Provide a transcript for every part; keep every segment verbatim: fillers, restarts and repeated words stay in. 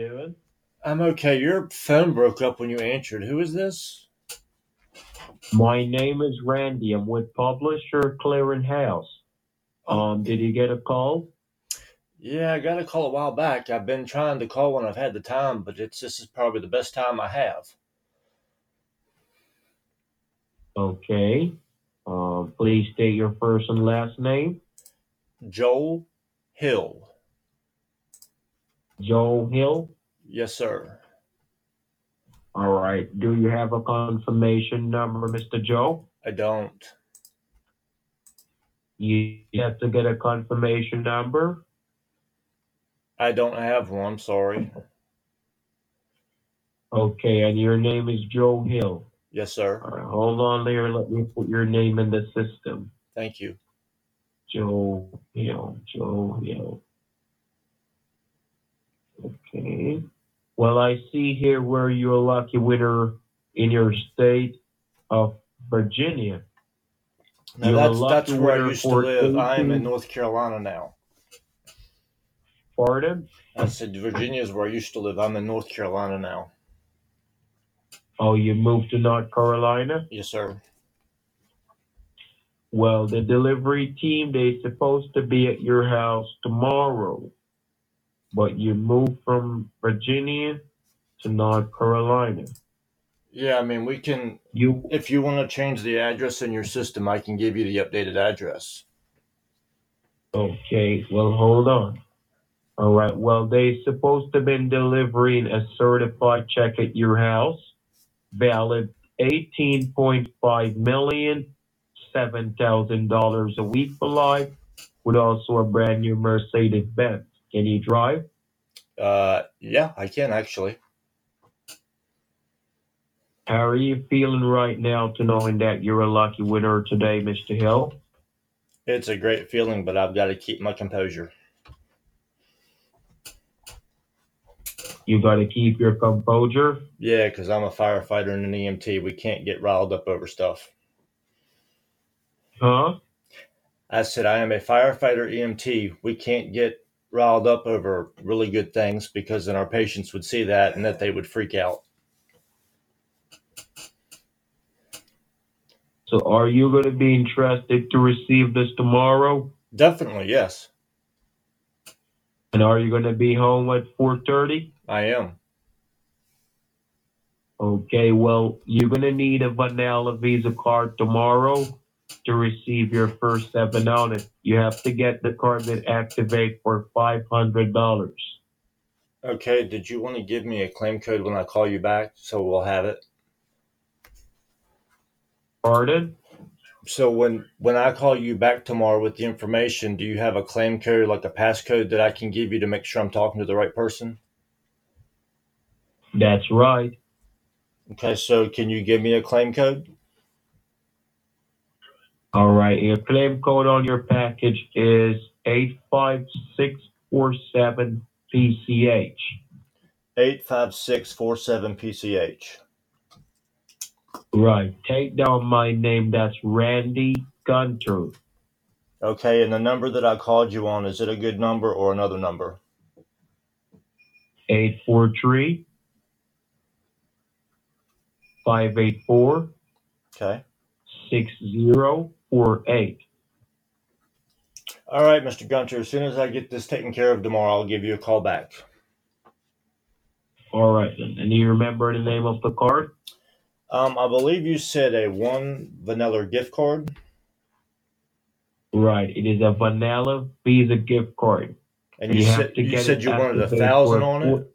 doing? I'm okay. Your phone broke up when you answered. Who is this? My name is Randy. I'm with Publisher Clearinghouse. Oh, Um, did you get a call? yeah, I got a call a while back. I've been trying to call when I've had the time, but it's this is probably the best time I have. Okay. Uh, please state your first and last name. Joel Hill. Joe Hill. Yes, sir. All right. Do you have a confirmation number, Mister Joe? I don't. You have to get a confirmation number. I don't have one. I'm sorry. Okay, and your name is Joe Hill. Yes, sir. All right, hold on there. Let me put your name in the system. Thank you. Joe Hill. Joe Hill. Okay. Well, I see here where you're a lucky winner in your state of Virginia. Now You're a that's lucky that's where I winner used to for live. I am in eighteen. North Carolina now. Pardon? I said Virginia is where I used to live. I'm in North Carolina now. Oh, you moved to North Carolina? Yes, sir. Well, the delivery team, they're supposed to be at your house tomorrow, but you moved from Virginia to North Carolina. Yeah, I mean we can. You If you want to change the address in your system, I can give you the updated address. okay? Well, hold on. All right. Well, they supposed to been delivering a certified check at your house, valid eighteen point five million, seven thousand dollars a week for life, with also a brand new Mercedes Benz. Can you drive? Uh, yeah, I can actually. How are you feeling right now to knowing that you're a lucky winner today, Mister Hill? It's a great feeling, but I've got to keep my composure. You got to keep your composure. Yeah, because I'm a firefighter and an E M T. We can't get riled up over stuff. Huh? I said I am a firefighter E M T. We can't get riled up over really good things because then our patients would see that and that they would freak out. So are you going to be interested to receive this tomorrow? Definitely, yes. And are you going to be home at four thirty? I am. Okay, well, you're going to need a vanilla Visa card tomorrow to receive your first seven on it. You have to get the card that activate for five hundred dollars. Okay, did you want to give me a claim code when I call you back so we'll have it? Pardon? So when when I call you back tomorrow with the information, do you have a claim code, like a passcode that I can give you to make sure I'm talking to the right person? That's right. Okay, so can you give me a claim code? All right, your claim code on your package is eight five six four seven P C H. eight five six four seven P C H. Right, take down my name. That's Randy Gunter. Okay, and the number that I called you on, is it a good number or another number? eight four three, five eight four, Okay. six zero four eight. All right, Mister Gunter, as soon as I get this taken care of tomorrow, I'll give you a call back. All right, then. And do you remember the name of the card? Um, I believe you said a one vanilla gift card. Right, it is a vanilla Visa gift card. And you, You have said to you get said it you wanted a activated thousand for on it?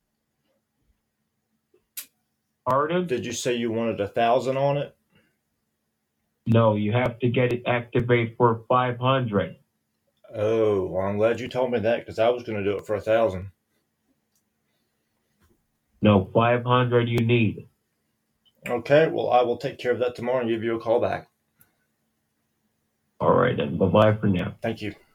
Pardon? Did you say you wanted a thousand on it? No, you have to get it activated for five hundred. Oh, well, I'm glad you told me that because I was going to do it for a thousand. No, five hundred you need. Okay, well, I will take care of that tomorrow and give you a call back. All right, then. Bye-bye for now. Thank you.